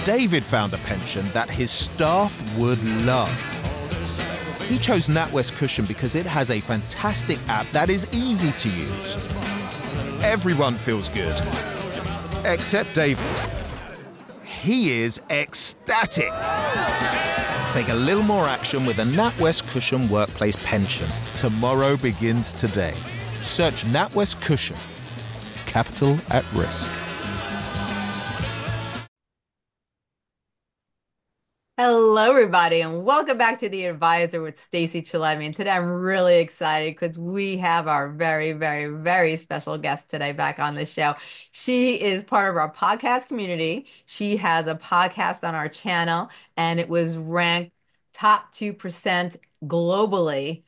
David found a pension that his staff would love. He chose NatWest Cushion because it has a fantastic app that is easy to use. Everyone feels good, except David. He is ecstatic. Take a little more action with a NatWest Cushion workplace pension. Tomorrow begins today. Search NatWest Cushion. Capital at risk. Hello, everybody, and welcome back to The Advisor with Stacey Chillemi. And today I'm really excited because we have our very, very, very special guest today back on the show. She is part of our podcast community. She has a podcast on our channel, and it was ranked top 2% globally.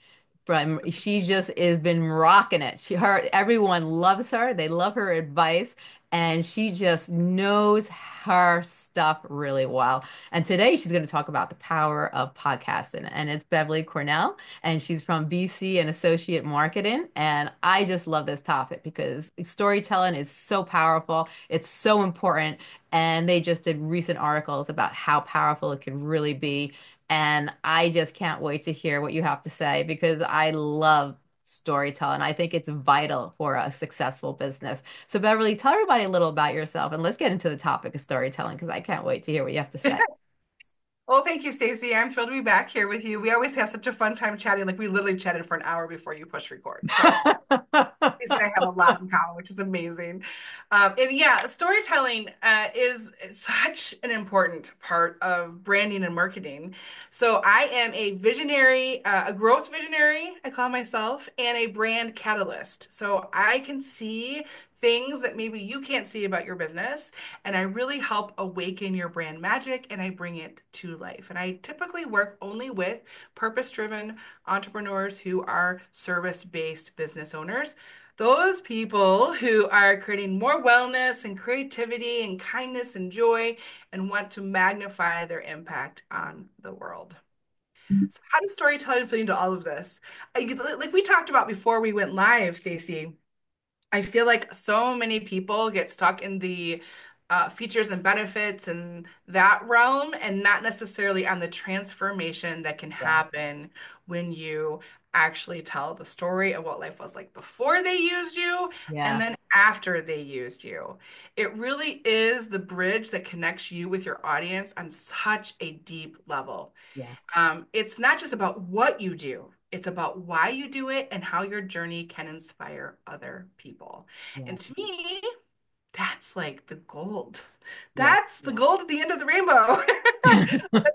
She just has been rocking it. Everyone loves her. They love her advice, and she just knows her stuff really well. And today she's going to talk about the power of podcasting. And it's Beverly Cornell, and she's from BC and Associate Marketing. And I just love this topic because storytelling is so powerful. It's so important. And they just did recent articles about how powerful it can really be. And I just can't wait to hear what you have to say because I love storytelling. I think it's vital for a successful business. So, Beverly, tell everybody a little about yourself and let's get into the topic of storytelling because I can't wait to hear what you have to say. Well, thank you, Stacey. I'm thrilled to be back here with you. We always have such a fun time chatting. Like we literally chatted for an hour before you push record. So Stacey and I have a lot in common, which is amazing. And yeah, storytelling is such an important part of branding and marketing. So I am a visionary, a growth visionary, I call myself, and a brand catalyst. So I can see things that maybe you can't see about your business. And I really help awaken your brand magic and I bring it to life. And I typically work only with purpose-driven entrepreneurs who are service-based business owners. Those people who are creating more wellness and creativity and kindness and joy and want to magnify their impact on the world. So how does storytelling fit into all of this? Like we talked about before we went live, Stacey, I feel like so many people get stuck in the features and benefits and that realm, and not necessarily on the transformation that can Yeah. happen when you actually tell the story of what life was like before they used you and Yeah. then after they used you. It really is the bridge that connects you with your audience on such a deep level. Yeah. It's not just about what you do, it's about why you do it and how your journey can inspire other people. Yeah. And to me, that's like the gold. Yeah. That's the gold at the end of the rainbow. That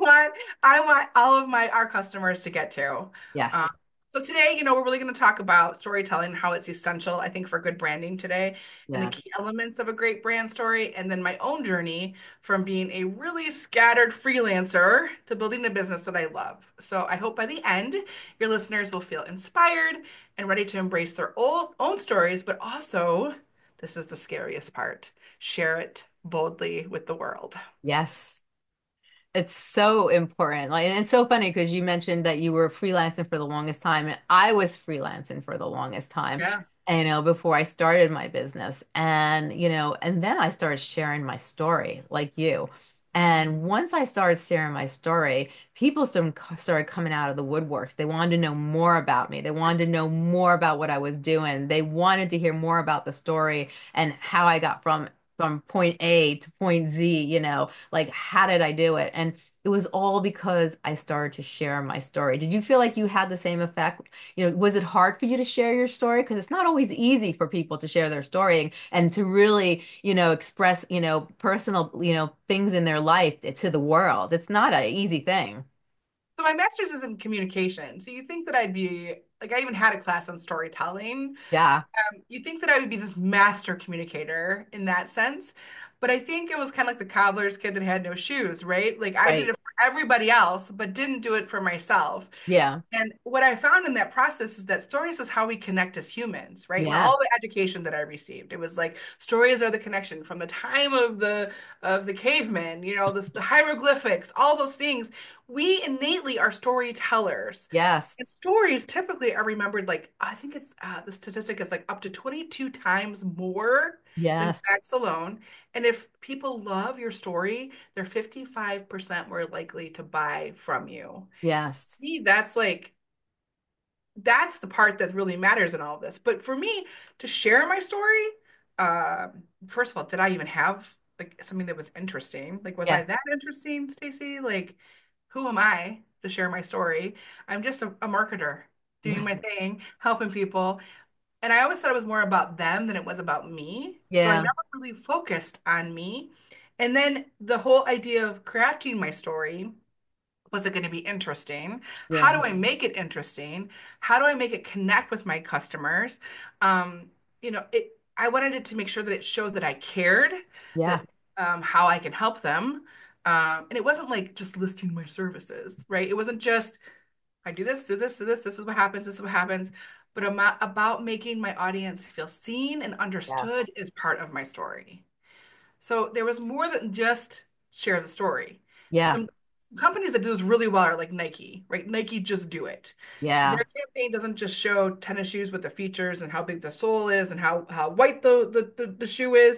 I want all of my our customers to get to. Um, Yes. so today, we're really going to talk about storytelling, how it's essential, I think, for good branding today, and the Yeah. key elements of a great brand story, and then my own journey from being a really scattered freelancer to building a business that I love. So I hope by the end, your listeners will feel inspired and ready to embrace their own stories, but also, this is the scariest part, share it boldly with the world. Yes. It's so important. Like, and it's so funny because you mentioned that you were freelancing for the longest time, and I was freelancing for the longest time, Yeah. and, before I started my business. And, and then I started sharing my story like you. And once I started sharing my story, people started coming out of the woodworks. They wanted to know more about me. They wanted to know more about what I was doing. They wanted to hear more about the story and how I got from point A to point Z, like how did I do it? And it was all because I started to share my story. Did you feel like you had the same effect? Was it hard for you to share your story? Because it's not always easy for people to share their story and to really, express, personal, things in their life to the world. It's not an easy thing. So my master's is in communication. So you think that I'd be like I even had a class on storytelling. Yeah, You think that I would be this master communicator in that sense, but I think it was kind of like the cobbler's kid that had no shoes, right? Like I did right. it for everybody else, but didn't do it for myself. Yeah, And what I found in that process is that stories is how we connect as humans, right? And yeah, all the education that I received, it was like stories are the connection from the time of the cavemen, the hieroglyphics, all those things. we innately are storytellers. Yes. And stories typically are remembered like, I think it's the statistic is like up to 22 times more than Yes. facts alone. And if people love your story, they're 55% more likely to buy from you. Yes. Me, that's the part that really matters in all of this. But for me to share my story, uh, first of all, did I even have like something that was interesting? Like, was I Yeah. that interesting, Stacey? Like, who am I to share my story? I'm just a marketer doing my thing, helping people. And I always thought it was more about them than it was about me. So I Yeah. never really focused on me. And then the whole idea of crafting my story, was it going to be interesting? How Yeah. do I make it interesting? How do I make it connect with my customers? Um, I wanted it to make sure that it showed that I cared, Yeah. that how I can help them. And it wasn't like just listing my services, right? It wasn't just I do this, do this, do this, this is what happens, this is what happens. But about making my audience feel seen and Yeah. understood is part of my story. So there was more than just share the story. Yeah. Some companies that do this really well are like Nike, right? Nike just do it. Their Yeah. campaign doesn't just show tennis shoes with the features and how big the sole is and how white the shoe is.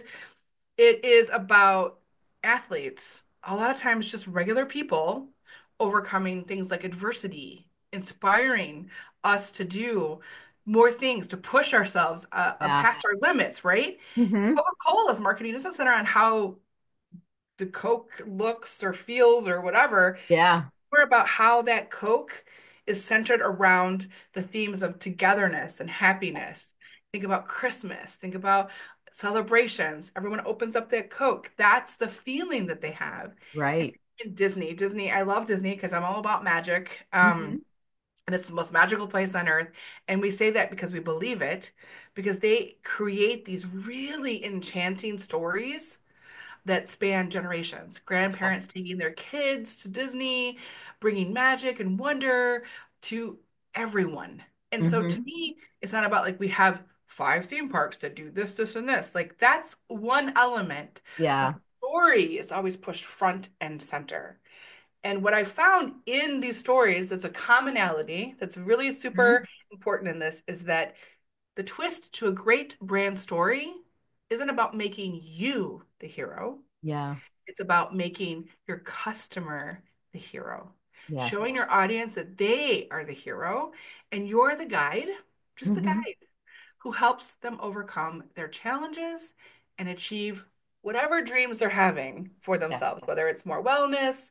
It is about athletes, a lot of times just regular people overcoming things like adversity, inspiring us to do more things, to push ourselves Yeah. past our limits, right? Hmm. Coca-Cola's marketing doesn't center on how the Coke looks or feels or whatever. Yeah. More about how that Coke is centered around the themes of togetherness and happiness. Think about Christmas, think about celebrations. Everyone opens up that Coke. That's the feeling that they have. And Right. in Disney, I love Disney because I'm all about magic. Hmm. And it's the most magical place on earth. And we say that because we believe it, because they create these really enchanting stories that span generations. Grandparents Yes. taking their kids to Disney, bringing magic and wonder to everyone. And so to Hmm. me, it's not about like we have five theme parks that do this, this, and this. Like that's one element, but Yeah. the story is always pushed front and center. And what I found in these stories, that's a commonality that's really Mhm. super important in this, is that the twist to a great brand story isn't about making you the hero. Yeah. It's about making your customer the hero, Yes. showing your audience that they are the hero and you're the guide, just the Hmm. guide who helps them overcome their challenges and achieve whatever dreams they're having for Yes. themselves, whether it's more wellness,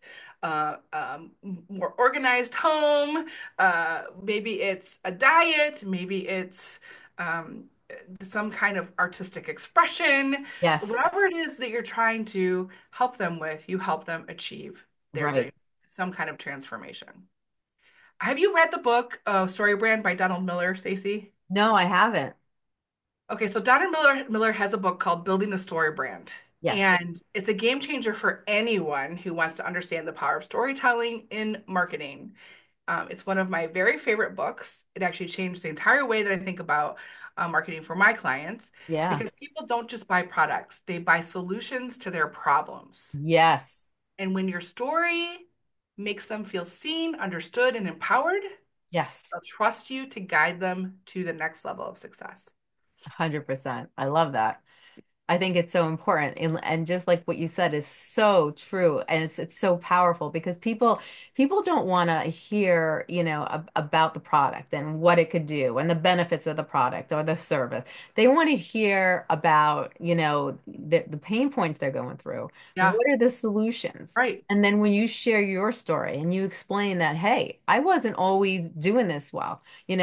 more organized home, maybe it's a diet, maybe it's um, some kind of artistic expression, Yes. whatever it is that you're trying to help them with, you help them achieve their dream, Right. some kind of transformation. Have you read the book Story Brand by Donald Miller, Stacey? No, I haven't. Okay, so Donald Miller has a book called Building the Story Brand. Yes. And it's a game changer for anyone who wants to understand the power of storytelling in marketing. It's one of my very favorite books. It actually changed the entire way that I think about marketing for my clients Yeah. because people don't just buy products, they buy solutions to their problems. Yes. And when your story makes them feel seen, understood, and empowered, Yes. they'll trust you to guide them to the next level of success. 100%. I love that. I think it's so important and just like what you said is so true and it's so powerful because people don't want to hear, about the product and what it could do and the benefits of the product or the service. They want to hear about, the pain points they're going through. Yeah, What are the solutions? right. And then when you share your story and you explain that, hey, I wasn't always doing this well.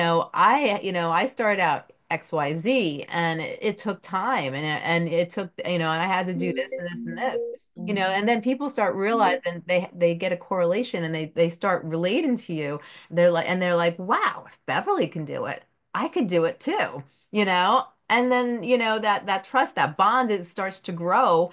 I started out XYZ and it took time and it took, and I had to do this and this and this. And then people start realizing they get a correlation and they start relating to you. They're like, wow, if Beverly can do it, I could do it too, And then, that trust, that bond, it starts to grow.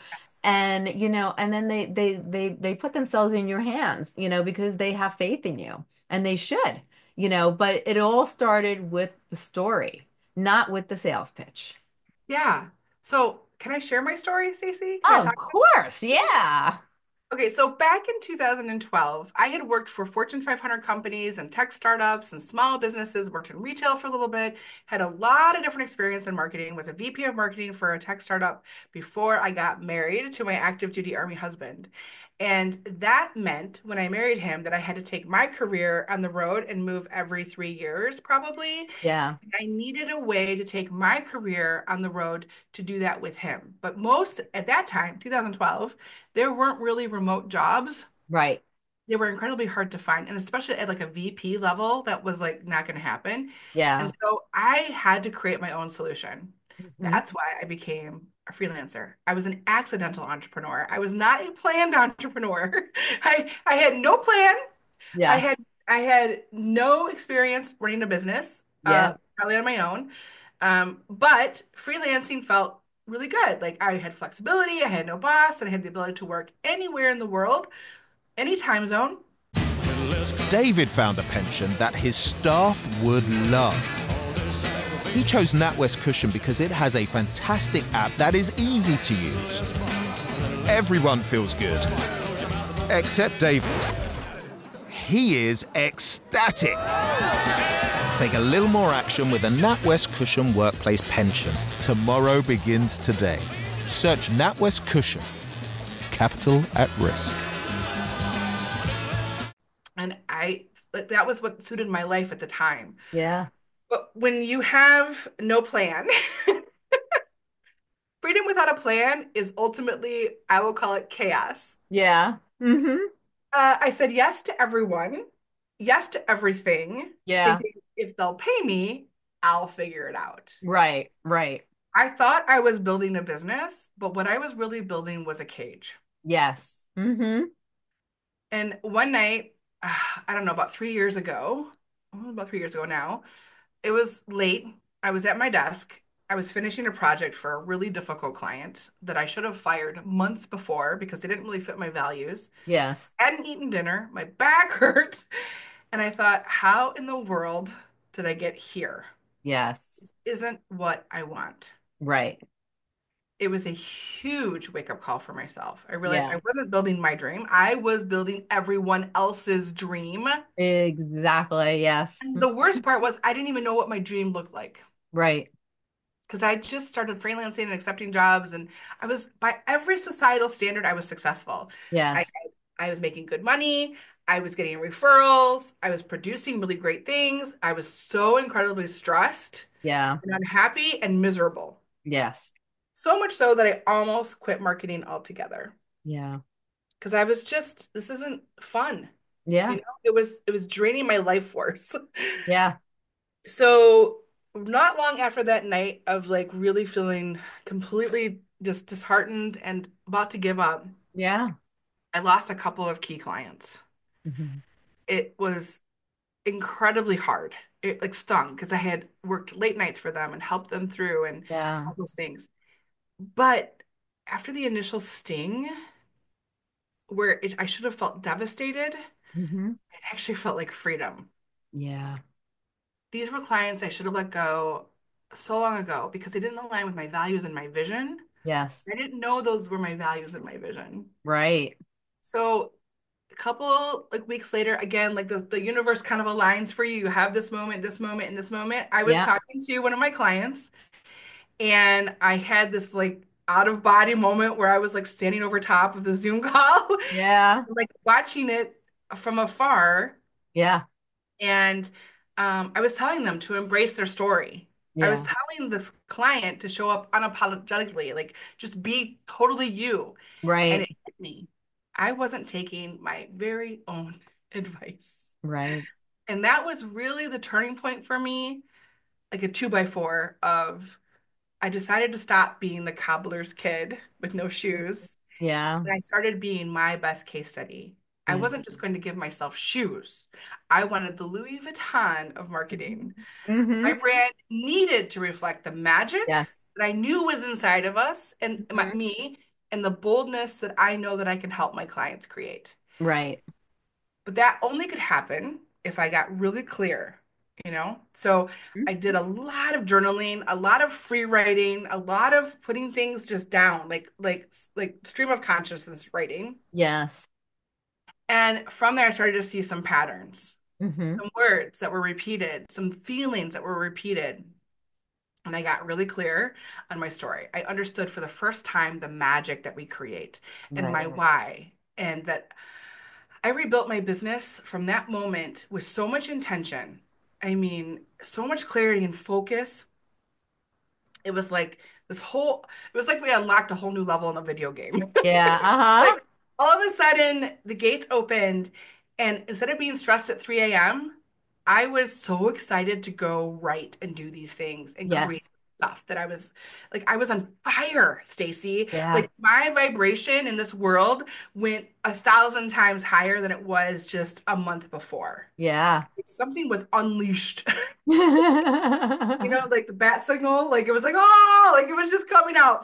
And then they put themselves in your hands, because they have faith in you and they should, but it all started with the story, not with the sales pitch. Yeah. So can I share my story, Stacey? Can I Of talk about this? course, yeah. Okay, so back in 2012, I had worked for Fortune 500 companies and tech startups and small businesses, worked in retail for a little bit, had a lot of different experience in marketing, was a VP of marketing for a tech startup before I got married to my active duty Army husband. And that meant when I married him that I had to take my career on the road and move every 3 years, probably. Yeah. I needed a way to take my career on the road to do that with him. But most at that time, 2012, there weren't really remote jobs. Right. They were incredibly hard to find, and especially at like a VP level, that was like not going to happen. And Yeah. so I had to create my own solution. Hmm. That's why I became a freelancer. I was an accidental entrepreneur. I was not a planned entrepreneur. I had no plan. I Yeah. had I had no experience running a business, Yeah. probably on my own. But freelancing felt really good. Like I had flexibility, I had no boss, and I had the ability to work anywhere in the world, any time zone. David found a pension that his staff would love. He chose NatWest Cushion because it has a fantastic app that is easy to use. Everyone feels good, except David. He is ecstatic. Take a little more action with a NatWest Cushion workplace pension. Tomorrow begins today. Search NatWest Cushion. Capital at risk. And that was what suited my life at the time. Yeah. But when you have no plan, freedom without a plan is ultimately, I will call it chaos. Yeah. Hmm. I said yes to everyone, yes to everything, Yeah. thinking if they'll pay me, I'll figure it out. Right. Right. I thought I was building a business, but what I was really building was a cage. Yes. Hmm. And one night, I don't know, about 3 years ago now, it was late. I was at my desk. I was finishing a project for a really difficult client that I should have fired months before because they didn't really fit my values. Yes. Hadn't eaten dinner, my back hurt. And I thought, how in the world did I get here? Yes. This isn't what I want. Right. It was a huge wake-up call for myself. I realized Yeah. I wasn't building my dream. I was building everyone else's dream. Exactly. Yes. And the worst part was I didn't even know what my dream looked like Right. because I just started freelancing and accepting jobs, and I was, by every societal standard, I was successful. I Yes. I was making good money. I was getting referrals. I was producing really great things. I was so incredibly stressed Yeah. and unhappy and miserable. Yes. So much so that I almost quit marketing altogether Yeah. because I was just, this isn't fun. Yeah. It was draining my life force. Yeah. So not long after that night of like really feeling completely just disheartened and about to give up, Yeah. I lost a couple of key clients. Hmm. It was incredibly hard. It like stung because I had worked late nights for them and helped them through and Yeah. all those things. But after the initial sting, where I should have felt devastated, Hmm. it actually felt like freedom. Yeah. These were clients I should have let go so long ago because they didn't align with my values and my vision. Yes. I didn't know those were my values and my vision. Right. So a couple like weeks later, again, like the universe kind of aligns for you. You have this moment, and this moment. I was Yeah. talking to one of my clients and I had this like out of body moment where I was like standing over top of the Zoom call, Yeah. like watching it from afar. Yeah. And I was telling them to embrace their story. I was Yeah. telling this client to show up unapologetically, like just be totally you. And it Right. hit me. I wasn't taking my very own advice. Right. And that was really the turning point for me, like a two by four of I decided to stop being the cobbler's kid with no shoes. Yeah. And I started being my best case study. I Yeah. wasn't just going to give myself shoes. I wanted the Louis Vuitton of marketing. Hmm. My brand needed to reflect the magic Yes. that I knew was inside of us and Hmm. me and the boldness that I know that I can help my clients create. Right. But that only could happen if I got really clear you know? So I did a lot of journaling, a lot of free writing, a lot of putting things just down, like stream of consciousness writing. Yes. And from there, I started to see some patterns, Hmm. some words that were repeated, some feelings that were repeated. And I got really clear on my story. I understood for the first time the magic that we create and my Right. why. And that I rebuilt my business from that moment with so much intention. I mean, so much clarity and focus. It was like it was like we unlocked a whole new level in a video game. Yeah. Uh-huh. Like all of a sudden, the gates opened, and instead of being stressed at 3 a.m., I was so excited to go write and do these things and create Yes. stuff that I was on fire, Stacy. Yeah. Like my vibration in this world went 1,000 times higher than it was just a month before. Yeah. Something was unleashed. You know, like the bat signal, like it was like, oh, like it was just coming out.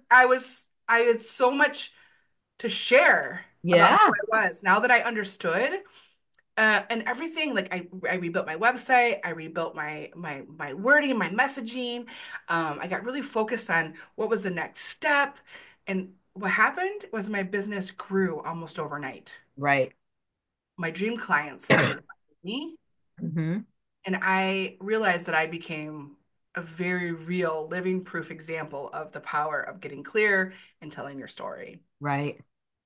I had so much to share about who Yeah. I was now that I understood. And everything, like I rebuilt my website, I rebuilt my wording, my messaging. I got really focused on what was the next step. And what happened was my business grew almost overnight. Right. My dream clients started finding me. Hmm. And I realized that I became a very real living proof example of the power of getting clear and telling your story. Right.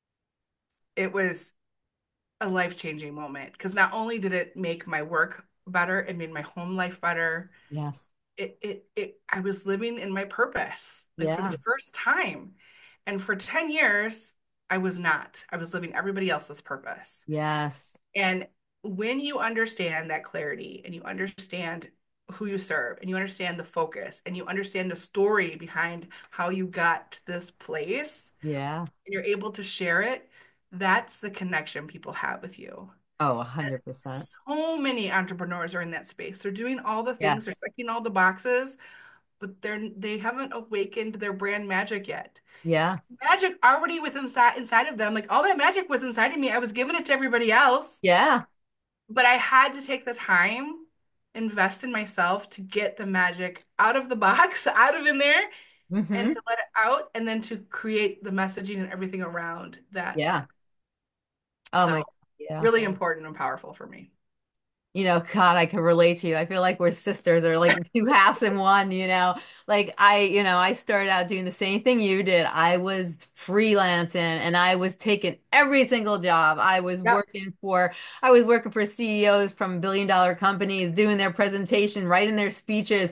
It was a life-changing moment because not only did it make my work better, it made my home life better. Yes. I was living in my purpose, like for the Yeah. first time. And for 10 years, I was not. I was living everybody else's purpose. Yes. And when you understand that clarity and you understand who you serve and you understand the focus and you understand the story behind how you got to this place Yeah. and you're able to share it, that's the connection people have with you. Oh, And 100%. so many entrepreneurs are in that space. They're doing all the things, they're Yes. checking all the boxes, but they haven't awakened their brand magic yet. Yeah. Magic already within inside of them. Like all that magic was inside of me. I was giving it to everybody else. Yeah. But I had to take the time, invest in myself to get the magic out of the box, out of in there, and Hmm. to let it out, and then to create the messaging and everything around that. Yeah. Oh my. So Yeah. really important and powerful for me. God, I can relate to you. I feel like we're sisters or like two halves in one, Like I started out doing the same thing you did. I was freelancing and I was taking every single job. Yep. I was working for CEOs from billion-dollar companies, doing their presentation, writing their speeches,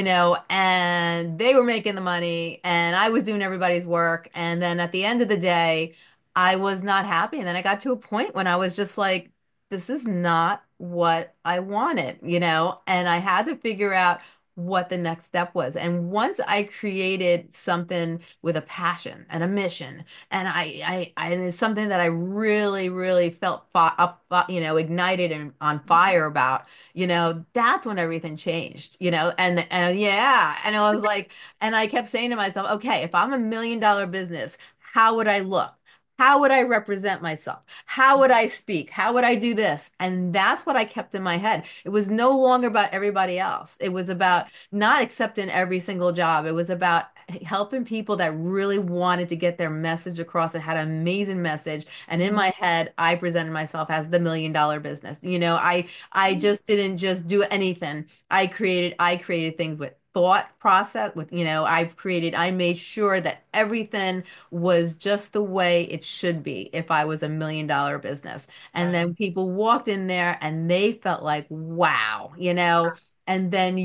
and they were making the money and I was doing everybody's work. And then at the end of the day, I was not happy. And then I got to a point when I was just like, this is not what I wanted, and I had to figure out what the next step was. And once I created something with a passion and a mission, and and it's something that I really, really felt ignited and on fire about, that's when everything changed, and yeah, and I was like, and I kept saying to myself, okay, if I'm $1 million business, how would I look? How would I represent myself? How would I speak? How would I do this? And that's what I kept in my head. It was no longer about everybody else. It was about not accepting every single job. It was about helping people that really wanted to get their message across and had an amazing message. And in my head, I presented myself as the $1 million business. I just didn't just do anything. I created things with thought process with, I made sure that everything was just the way it should be if I was $1 million business. And Yes. then people walked in there and they felt like, wow, and then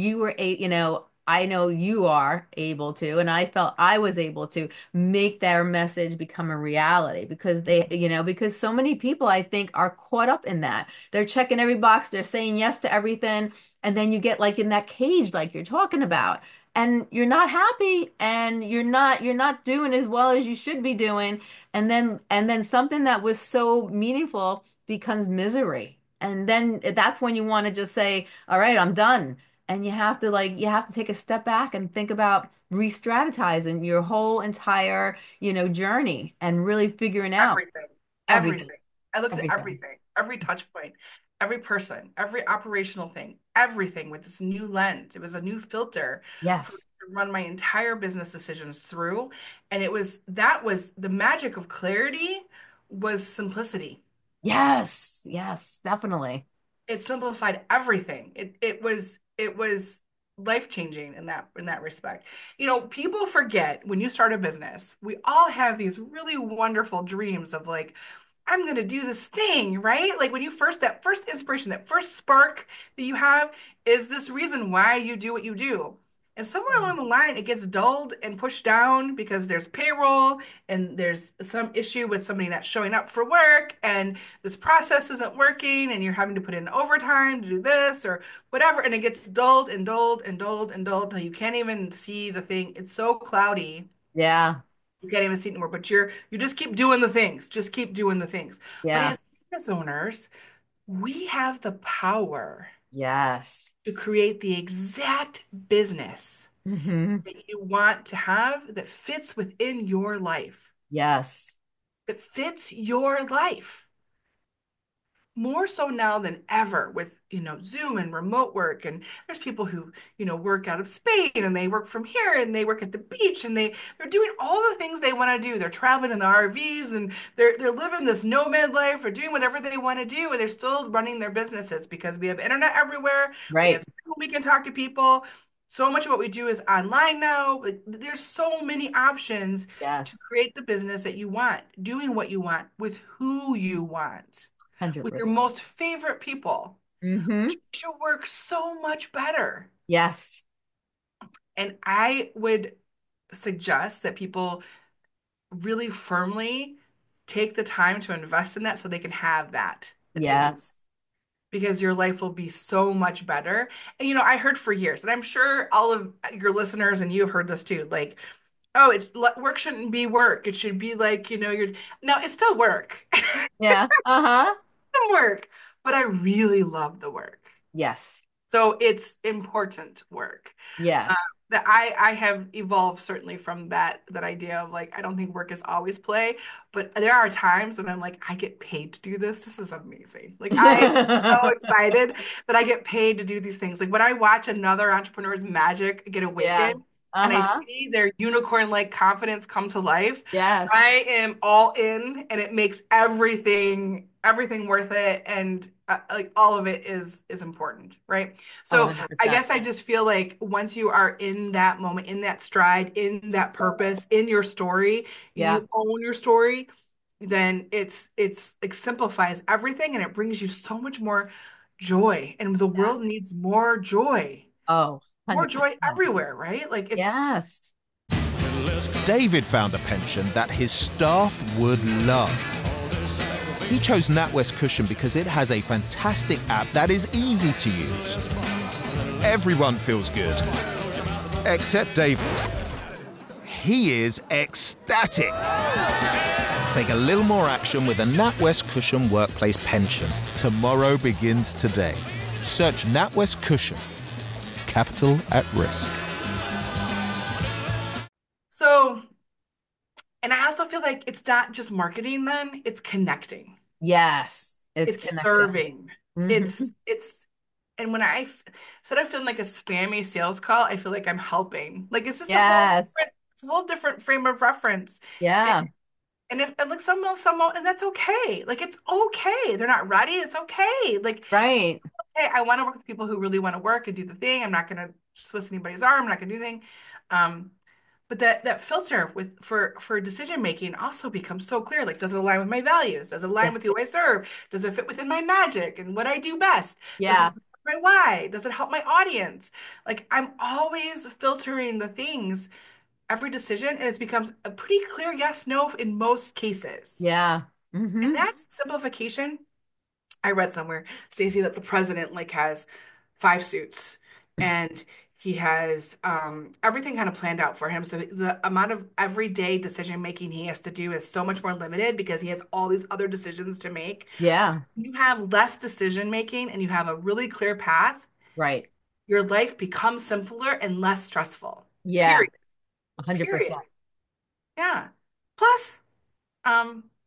I know you are able to, and I felt I was able to make their message become a reality because because so many people I think are caught up in that. They're checking every box, they're saying yes to everything, and then you get like in that cage like you're talking about and you're not happy and you're not doing as well as you should be doing and then something that was so meaningful becomes misery and then that's when you want to just say all right, I'm done, and you have to take a step back and think about re-strategizing your whole entire journey and really figuring out Everything. everything Everything. I looked at everything everything, every touch point. every person, every operational thing, everything with this new lens. It was a new filter for Yes. to run my entire business decisions through. And that was the magic of clarity was simplicity. Yes. Yes, definitely. It simplified everything. It was life-changing in that respect. You know, people forget when you start a business, we all have these really wonderful dreams of like, I'm gonna do this thing, right? Like when you first that first inspiration, that first spark that you have is this reason why you do what you do. And somewhere along the line, it gets dulled and pushed down because there's payroll and there's some issue with somebody not showing up for work and this process isn't working and you're having to put in overtime to do this or whatever. And it gets dulled and dulled and dulled and dulled till you can't even see the thing. It's so cloudy. Yeah. You can't even see it anymore, but you just keep doing the things. Just keep doing the things. But Yeah. as business owners, we have the power Yes. to create the exact business Hmm. that you want to have that fits within your life, Yes. that fits your life. More so now than ever with, Zoom and remote work. And there's people who, work out of Spain and they work from here and they work at the beach and they're doing all the things they want to do. They're traveling in the RVs and they're living this nomad life or doing whatever they want to do. And they're still running their businesses because we have internet everywhere. We have Right. we can talk to people. So much of what we do is online now. Like, there's so many options to Yes. create the business that you want, doing what you want with who you want with your 100%. most favorite people, which Hmm. makes your work so much better. Yes. And I would suggest that people really firmly take the time to invest in that so they can have that they do Yes. because your life will be so much better. And I heard for years, and I'm sure all of your listeners and you have heard this too, like, oh, work shouldn't be work. It should be like, you're no, it's still work. Yeah. Uh-huh. It's work, but I really love the work. Yes. So it's important work. Uh, Yes. that I have evolved certainly from that idea of like I don't think work is always play, but there are times when I'm like I get paid to do this. This is amazing. Like I am so excited that I get paid to do these things. Like when I watch another entrepreneur's magic get Yeah. awakened and I Uh-huh. see their unicorn-like confidence come to life, Yes. I am all in and it makes everything worth it and like all of it is important, right? Oh, So I 100%. guess I just feel like once you are in that moment, in that stride, in that purpose, in your story, and Yeah. you own your story, then it's like simplifies everything and it brings you so much more joy. And the Yeah. world needs more joy. Oh, More 100%. joy everywhere, right? Like it's Yes. David found a pension that his staff would love. He chose NatWest Cushion because it has a fantastic app that is easy to use. Everyone feels good, except David. He is ecstatic. Take a little more action with a NatWest Cushion Workplace Pension. Tomorrow begins today. Search NatWest Cushion. Capital at risk. so, and I also feel like it's not just marketing then, it's connecting. Yes. It's It's connecting. serving. Hmm. It's and when instead of feeling like a spammy sales call, I feel like I'm helping. Like Yes. it's a whole different frame of reference. And, Yeah. and if and like someone and that's okay. Like it's okay. They're not ready. It's okay. Like, Right. hey, I want to work with people who really want to work and do the thing. I'm not gonna twist anybody's arm. I'm not gonna do anything. Um, but that filter for decision making also becomes so clear. Like, does it align with my values? Does it Yeah. align with who I serve? Does it fit within my magic and what I do best? Does it Yeah. support my why? Does it help my audience? Like, I'm always filtering the things every decision, and it becomes a pretty clear yes, no in most cases. Yeah. And Hmm. that's simplification. I read somewhere, Stacey, that the president like has 5 suits and he has everything kind of planned out for him. So the amount of everyday decision making he has to do is so much more limited because he has all these other decisions to make. Yeah. You have less decision making and you have a really clear path. Right. Your life becomes simpler and less stressful. Yeah. Period. 100%. Period. Yeah. Plus, um,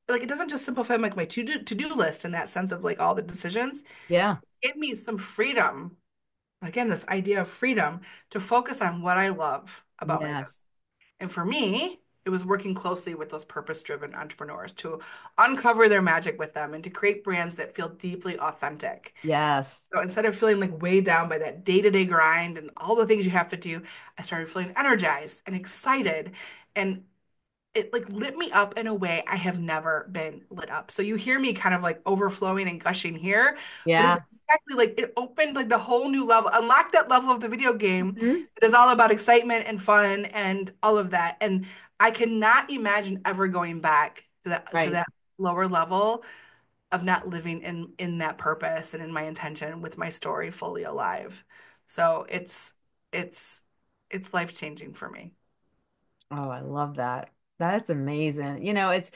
like it doesn't just simplify like my to-do list in that sense of like all the decisions. Yeah. Give me some freedom. Again, this idea of freedom to focus on what I love about my business. Yes. And for me, it was working closely with those purpose-driven entrepreneurs to uncover their magic with them and to create brands that feel deeply authentic. Yes. So instead of feeling like weighed down by that day-to-day grind and all the things you have to do, I started feeling energized and excited. And it like lit me up in a way I have never been lit up. So you hear me kind of like overflowing and gushing here, but it's Yeah. exactly like it opened like the whole new level, unlocked that level of the video game Mhm. that is all about excitement and fun and all of that. And I cannot imagine ever going back to Right. that lower level of not living in that purpose and in my intention with my story fully alive. So it's it's life-changing for me. Oh, I love that. That's amazing.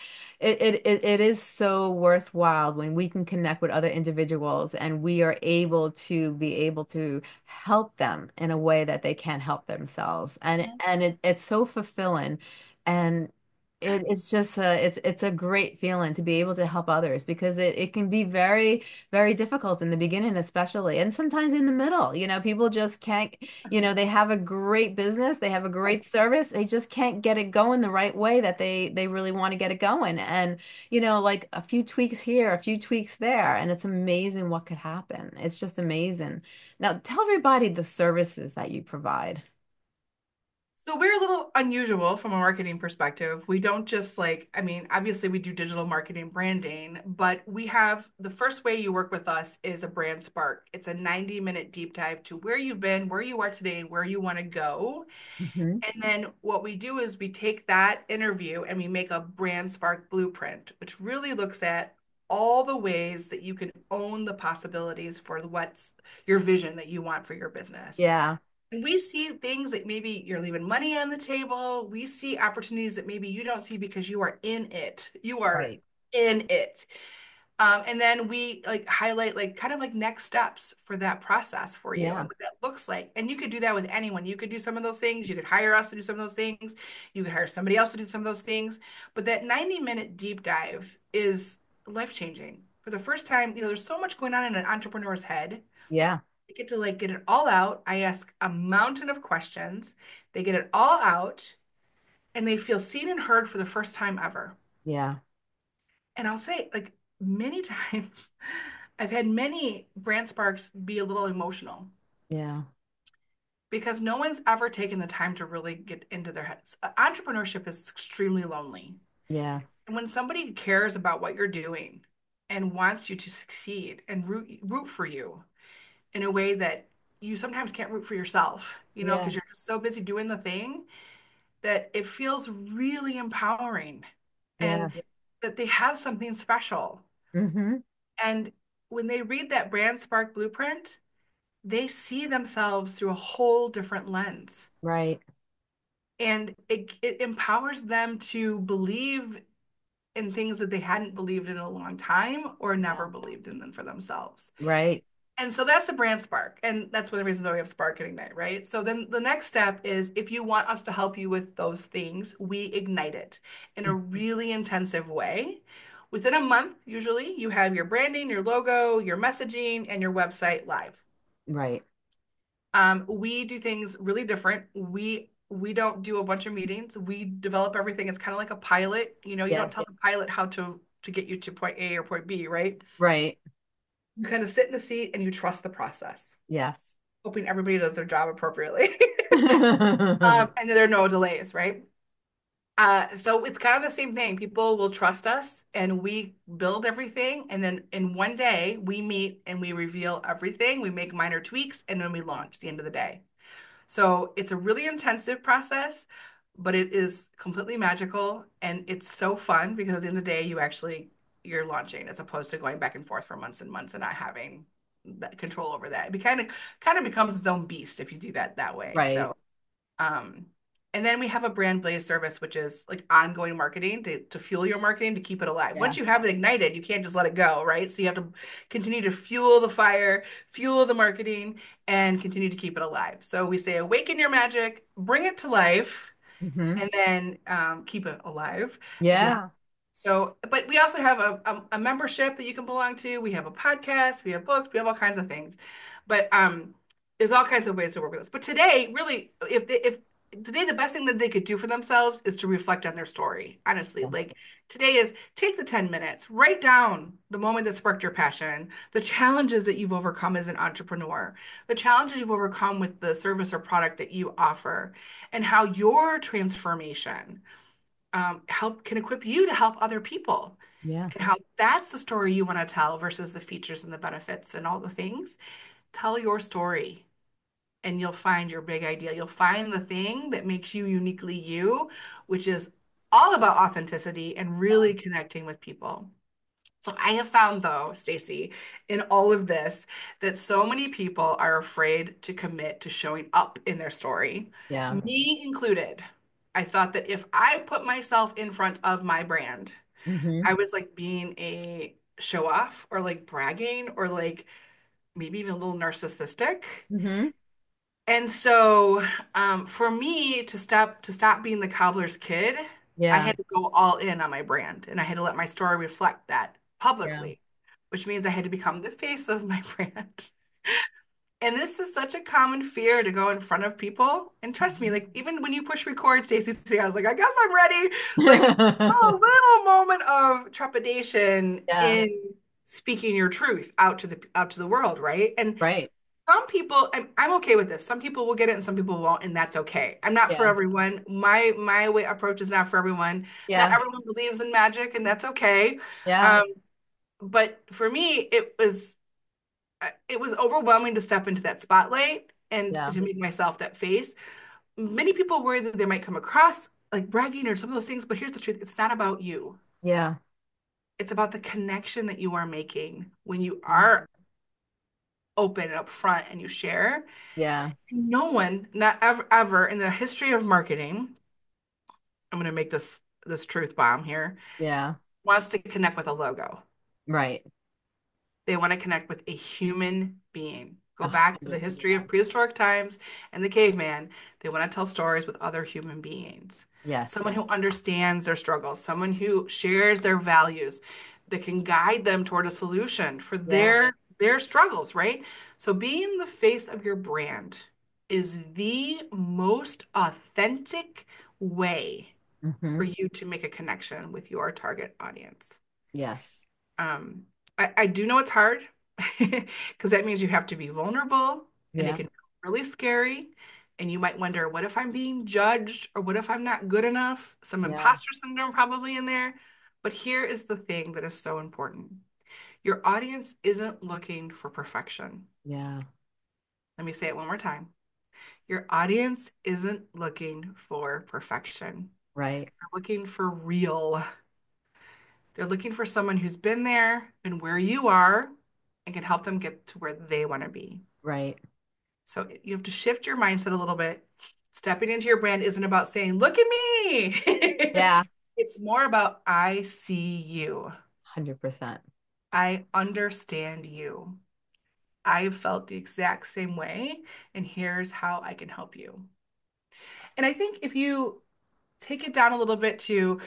It is so worthwhile when we can connect with other individuals and we are able to be able to help them in a way that they can't help themselves. It's so fulfilling. And it's just it's a great feeling to be able to help others because it can be very, very difficult in the beginning, especially, and sometimes in the middle. People just can't. They have a great business, they have a great service, they just can't get it going the right way that they really want to get it going. And like a few tweaks here, a few tweaks there, and it's amazing what could happen. It's just amazing. Now, tell everybody the services that you provide. So we're a little unusual from a marketing perspective. We don't just like, I mean, obviously we do digital marketing branding, but we have the first way you work with us is a brand spark. It's a 90-minute deep dive to where you've been, where you are today, and where you want to go. Hmm. And then what we do is we take that interview and we make a brand spark blueprint, which really looks at all the ways that you can own the possibilities for what's your vision that you want for your business. Yeah, And we see things that maybe you're leaving money on the table. We see opportunities that maybe you don't see because you are in it. You are right. in it. And then we like highlight like kind of like next steps for that process for you and Yeah, what that looks like. And you could do that with anyone. You could do some of those things. You could hire us to do some of those things. You could hire somebody else to do some of those things. But that 90-minute deep dive is life-changing. For the first time, there's so much going on in an entrepreneur's head. yeah, I get to like get it all out. I ask a mountain of questions. They get it all out and they feel seen and heard for the first time ever. yeah, And I'll say, like, many times, I've had many brand sparks be a little emotional yeah, because no one's ever taken the time to really get into their heads. Entrepreneurship is extremely lonely. yeah, And when somebody cares about what you're doing and wants you to succeed and root for you in a way that you sometimes can't root for yourself, yeah, because you're just so busy doing the thing that it feels really empowering yeah. and that they have something special. Hmm. And when they read that Brand Spark blueprint, they see themselves through a whole different lens. Right. And it empowers them to believe in things that they hadn't believed in a long time or Yeah. never believed in them for themselves. Right. And so that's the brand spark. And that's one of the reasons why we have Spark and Ignite, right? So then the next step is if you want us to help you with those things, we ignite it in a really intensive way. Within a month, usually, you have your branding, your logo, your messaging, and your website live. Right. We do things really different. We don't do a bunch of meetings. We develop everything. It's kind of like a pilot. You Yeah. don't tell the pilot how to get you to point A or point B, right? Right. You kind of sit in the seat and you trust the process, Yes. hoping everybody does their job appropriately. And there are no delays, right? So it's kind of the same thing. People will trust us and we build everything. And then in one day, we meet and we reveal everything. We make minor tweaks and then we launch at the end of the day. So it's a really intensive process, but it is completely magical and it's so fun because at the end of the day, you're launching as opposed to going back and forth for months and months and not having that control over that. It kind of becomes its own beast if you do that way. Right. So um, and then we have a brand blaze service, which is like ongoing marketing to fuel your marketing to keep it alive. Yeah. Once you have it ignited, you can't just let it go, right? So you have to continue to fuel the fire, fuel the marketing, and continue to keep it alive. So we say, awaken your magic, bring it to life, Hmm. and then keep it alive. Again, Yeah. So, but we also have a membership that you can belong to. We have a podcast, we have books, we have all kinds of things. But there's all kinds of ways to work with us. But today, really, if today the best thing that they could do for themselves is to reflect on their story. Honestly, Yeah. like today is take the 10 minutes, write down the moment that sparked your passion, the challenges that you've overcome as an entrepreneur, the challenges you've overcome with the service or product that you offer, and how your transformation help can equip you to help other people, Yeah. and how that's the story you want to tell versus the features and the benefits and all the things. Tell your story and you'll find your big idea. You'll find the thing that makes you uniquely you, which is all about authenticity and Yeah. really connecting with people. So I have found though, Stacy, in all of this, that so many people are afraid to commit to showing up in their story, Yeah. me included. I thought that if I put myself in front of my brand, Hmm. I was like being a show off or like bragging or like maybe even a little narcissistic. Hmm. And so for me to stop being the cobbler's kid, I Yeah. had to go all in on my brand and I had to let my story reflect that Yeah. publicly, which means I had to become the face of my brand. And this is such a common fear to go in front of people. And trust me, Mhm. like even when you push record, Stacey, today, I was like, I guess I'm ready. Like there's still a little moment of trepidation Yeah. in speaking your truth out to the world, right? And Right. some people, I'm okay with this. Some people will get it and some people won't, and that's okay. I'm not for Yeah. everyone. My way approach is not for everyone. Not Yeah. everyone believes in magic, and that's okay. Yeah. Um, but for me, it was overwhelming to step into that spotlight and Yeah. to make myself that face. Many people worry that they might come across like bragging or some of those things, but here's the truth. It's not about you. Yeah. It's about the connection that you are making when you Mhm. are open and upfront and you share. Yeah. No one, not ever in the history of marketing, I'm going to make this truth bomb here, Yeah. wants to connect with a logo. Right. They want to connect with a human being. Go back to the history 100%. of prehistoric times and the caveman. They want to tell stories with other human beings. Yes. Someone who understands their struggles, someone who shares their values, that can guide them toward a solution for Yeah. their struggles, right? So being the face of your brand is the most authentic way for Hmm. you to make a connection with your target audience. Yes. Um, I do know it's hard because that means you have to be vulnerable and it Yeah. can feel really scary. And you might wonder, what if I'm being judged or what if I'm not good enough? Some Yeah. imposter syndrome probably in there. But here is the thing that is so important. Your audience isn't looking for perfection. Yeah. Let me say it one more time. Your audience isn't looking for perfection. Right. They're looking for real. They're looking for someone who's been there and where you are and can help them get to where they want to be. Right. So you have to shift your mindset a little bit. Stepping into your brand isn't about saying, look at me. Yeah. It's more about, I see you. 100%. I understand you. I've felt the exact same way, and here's how I can help you. And I think if you take it down a little bit to,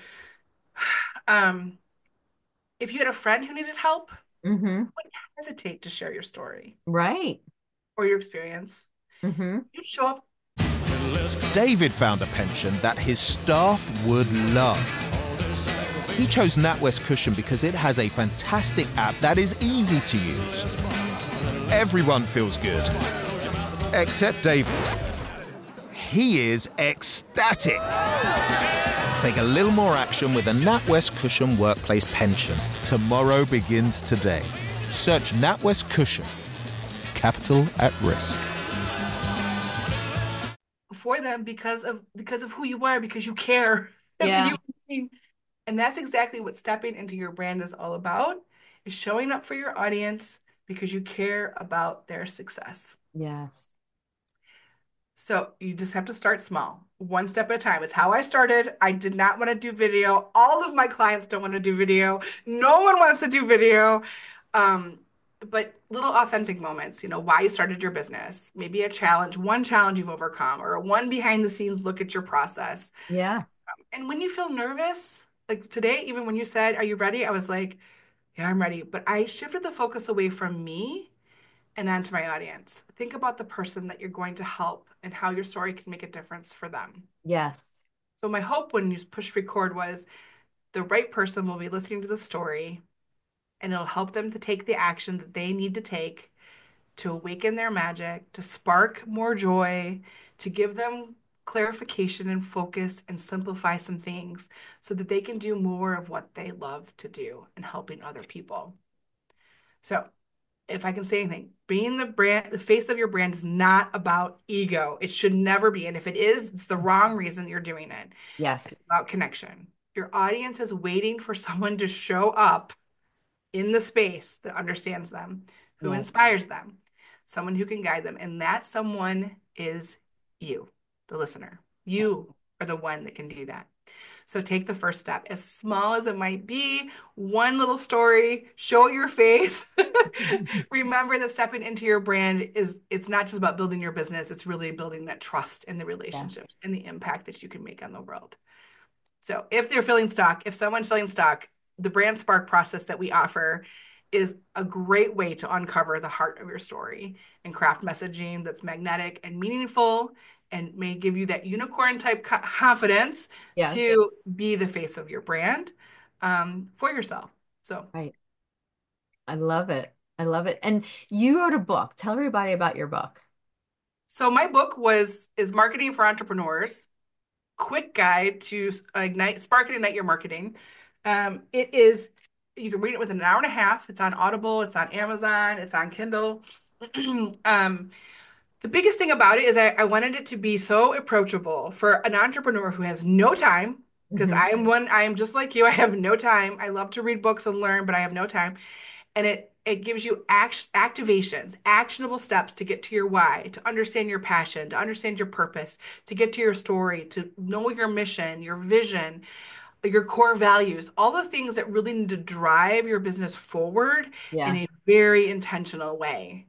um, if you had a friend who needed help, Hmm. wouldn't hesitate to share your story Right. or your experience. Hmm. You'd show up. David found a pension that his staff would love. He chose NatWest Cushion because it has a fantastic app that is easy to use. Everyone feels good, except David. He is ecstatic. Take a little more action with a NatWest Cushion Workplace Pension. Tomorrow begins today. Search NatWest Cushion. Capital at risk. For them because of who you are, because you care as a Yeah. human being. And that's exactly what stepping into your brand is all about, is showing up for your audience because you care about their success. Yes. So you just have to start small, one step at a time. It's how I started. I did not want to do video. All of my clients don't want to do video. No one wants to do video. Um, but little authentic moments, why you started your business, maybe a challenge, one challenge you've overcome, or a one behind the scenes look at your process. Yeah. And when you feel nervous, like today, even when you said, "Are you ready?" I was like, "Yeah, I'm ready." But I shifted the focus away from me and onto my audience. Think about the person that you're going to help and how your story can make a difference for them. Yes. So my hope when you push record was the right person will be listening to the story and it'll help them to take the action that they need to take to awaken their magic, to spark more joy, to give them clarification and focus and simplify some things so that they can do more of what they love to do and helping other people. So, if I can say anything, being the brand, the face of your brand is not about ego. It should never be. And if it is, it's the wrong reason you're doing it. Yes. It's about connection. Your audience is waiting for someone to show up in the space that understands them, who Yes. inspires them, someone who can guide them. And that someone is you, the listener. You are the one that can do that. So take the first step, as small as it might be, one little story, show your face. Remember that stepping into your brand it's not just about building your business, it's really building that trust in the Yeah. relationships and the impact that you can make on the world. So if they're feeling stuck, if someone's feeling stuck, the Brand Spark process that we offer is a great way to uncover the heart of your story and craft messaging that's magnetic and meaningful and may give you that unicorn type confidence Yes. to be the face of your brand for yourself. So, Right. I love it. I love it. And you wrote a book. Tell everybody about your book. so my book is Marketing for Entrepreneurs, quick guide to spark and ignite your marketing. It is, you can read it within an hour and a half. It's on Audible, it's on Amazon, it's on Kindle. um, the biggest thing about it is I wanted it to be so approachable for an entrepreneur who has no time, because Hmm. I am just like you. I have no time. I love to read books and learn, but I have no time. And it gives you activations, actionable steps to get to your why, to understand your passion, to understand your purpose, to get to your story, to know your mission, your vision, your core values, all the things that really need to drive your business forward in Yeah. a very intentional way.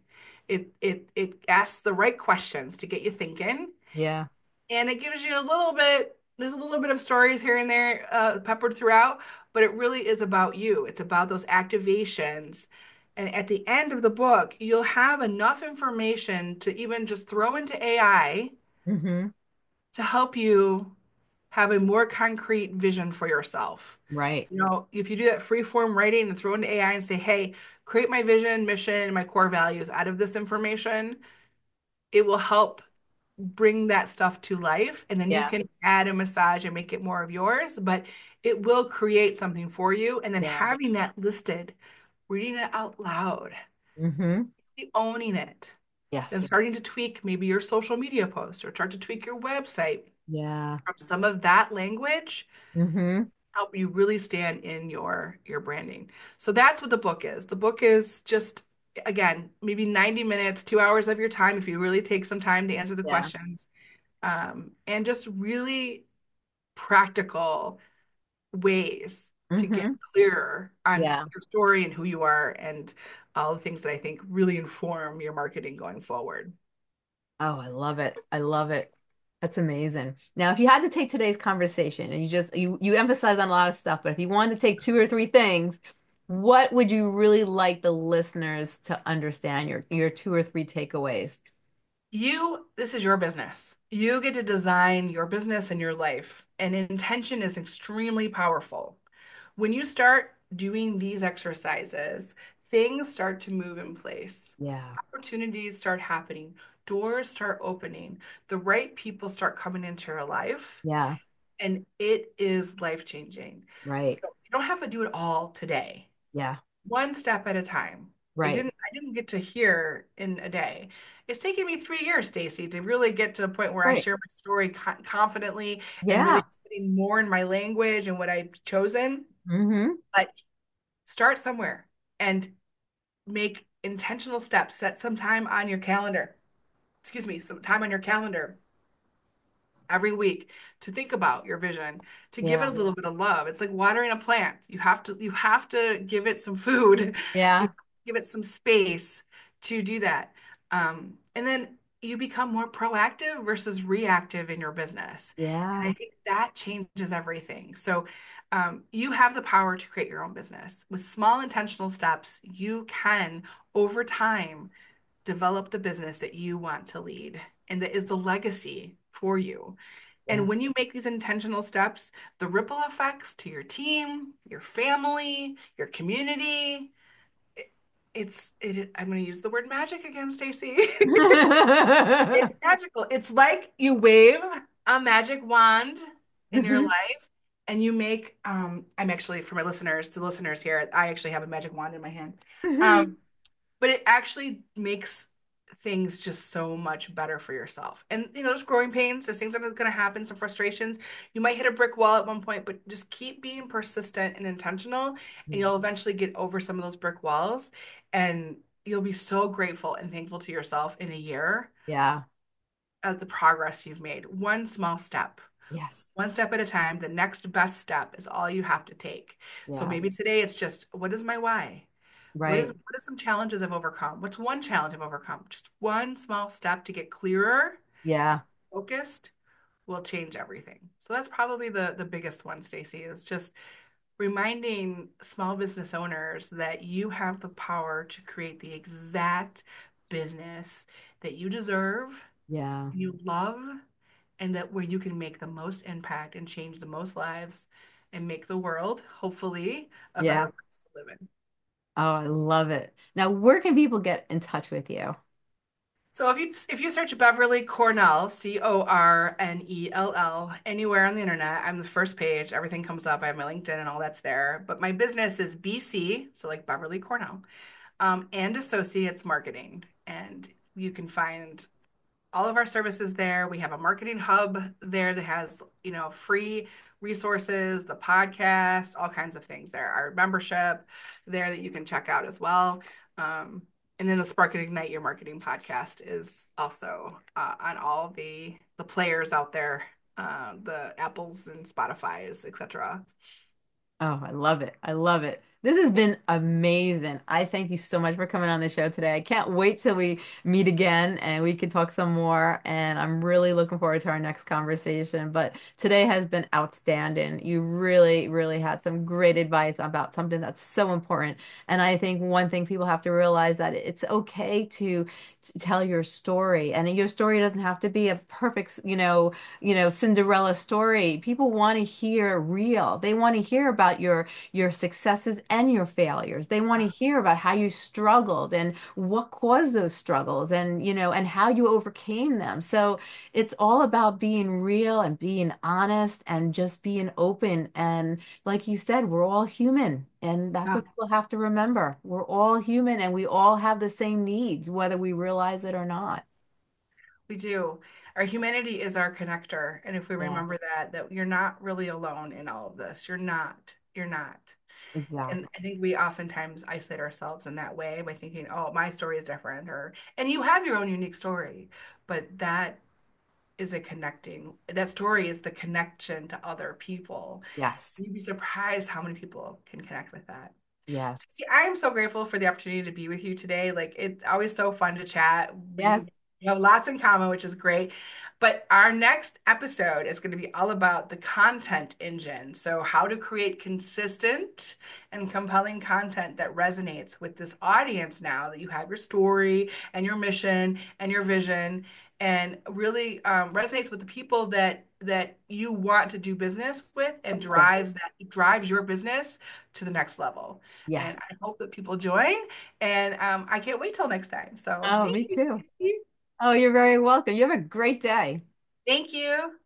It asks the right questions to get you thinking, Yeah. and it gives you a little bit, there's a little bit of stories here and there peppered throughout, but it really is about you. It's about those activations. And at the end of the book, you'll have enough information to even just throw into AI Hmm. to help you have a more concrete vision for yourself. Right. You know, if you do that free form writing and throw into AI and say, hey, create my vision, mission, my core values out of this information, it will help bring that stuff to life. And then you Yeah. can add a massage and make it more of yours, but it will create something for you. And then Yeah. having that listed, reading it out loud, Hmm. owning it, then Yes. starting to tweak maybe your social media posts or start to tweak your website. Yeah. From some of that language Hmm. help you really stand in your branding. So that's what the book is. The book is just, again, maybe 90 minutes, 2 hours of your time if you really take some time to answer the Yeah. questions, and just really practical ways to get Hmm. clearer on Yeah. your story and who you are and all the things that I think really inform your marketing going forward. Oh, I love it. I love it. That's amazing. Now, if you had to take today's conversation and you emphasize on a lot of stuff, but if you wanted to take two or three things, what would you really like the listeners to understand your two or three takeaways? This is your business. You get to design your business and your life, and intention is extremely powerful. When you start doing these exercises, things start to move in place. Yeah. Opportunities start happening, doors start opening, the right people start coming into your life, Yeah. and it is life-changing. So Right. you don't have to do it all today. Yeah. One step at a time. Right. I didn't get to here in a day. It's taken me 3 years, Stacy, to really get to a point where I Right. share my story confidently and Yeah. really putting more in my language and what I've chosen. Hmm. But start somewhere and make intentional steps. Set some time on your calendar. Excuse me, some time on your calendar every week to think about your vision, to give it a Yeah. little bit of love. It's like watering a plant. You have to give it some food. You Yeah. give it some space to do that. And then you become more proactive versus reactive in your business. And I Yeah. think that changes everything. So you have the power to create your own business. With small intentional steps, you can, over time, develop the business that you want to lead and that is the legacy for you. Yeah. And when you make these intentional steps, the ripple effects to your team, your family, your community, I'm going to use the word magic again, Stacy. It's magical. It's like you wave a magic wand in your life and you make I'm actually for my listeners, to listeners here, I actually have a magic wand in my hand. Um, but it actually makes things just so much better for yourself. And there's growing pains, there's things that are going to happen, some frustrations. You might hit a brick wall at one point, but just keep being persistent and intentional, and Yeah. you'll eventually get over some of those brick walls, and you'll be so grateful and thankful to yourself in a year Yeah. at the progress you've made. One small step. Yes. One step at a time. The next best step is all you have to take. So Yeah. maybe today it's just, what is my why? Right. What is some challenges I've overcome? What's one challenge I've overcome? Just one small step to get clearer, Yeah. focused will change everything. So that's probably the biggest one, Stacy, is just reminding small business owners that you have the power to create the exact business that you deserve, Yeah. you love, and that where you can make the most impact and change the most lives and make the world, hopefully, a better Yeah. place to live in. Oh, I love it. Now, where can people get in touch with you? So if you search Beverly Cornell, Cornell, anywhere on the internet, I'm the first page. Everything comes up. I have my LinkedIn and all that's there. But my business is BC, so like Beverly Cornell, and Associates Marketing. And you can find all of our services there. We have a marketing hub there that has, free resources, the podcast, all kinds of things there. Our membership there that you can check out as well. Um, and then the Spark and Ignite Your Marketing podcast is also on all the players out there, the Apples and Spotify's, etc. Oh, I love it. I love it. This has been amazing. I thank you so much for coming on the show today. I can't wait till we meet again and we can talk some more. And I'm really looking forward to our next conversation. But today has been outstanding. You really, really had some great advice about something that's so important. And I think one thing people have to realize that it's okay to tell your story. And your story doesn't have to be a perfect, Cinderella story. People want to hear real. They want to hear about your successes and your failures. They want to hear about how you struggled and what caused those struggles and how you overcame them. So it's all about being real and being honest and just being open. And like you said, we're all human. And that's Yeah, what people have to remember. We're all human and we all have the same needs, whether we realize it or not. we do. Our humanity is our connector. And if we Yeah, remember that you're not really alone in all of this, you're not. You're not. And exactly. I think we oftentimes isolate ourselves in that way by thinking, oh, my story is different, and you have your own unique story, but that story is the connection to other people. Yes. You'd be surprised how many people can connect with that. Yes. See, I am so grateful for the opportunity to be with you today. Like it's always so fun to chat. Yes. We have lots in common, which is great. But our next episode is going to be all about the content engine. So, how to create consistent and compelling content that resonates with this audience now that you have your story and your mission and your vision and really resonates with the people that you want to do business with and Exactly. drives your business to the next level. Yes. And I hope that people join. And I can't wait till next time. So Oh, thank me you, too. Stacey. Oh, you're very welcome. You have a great day. Thank you.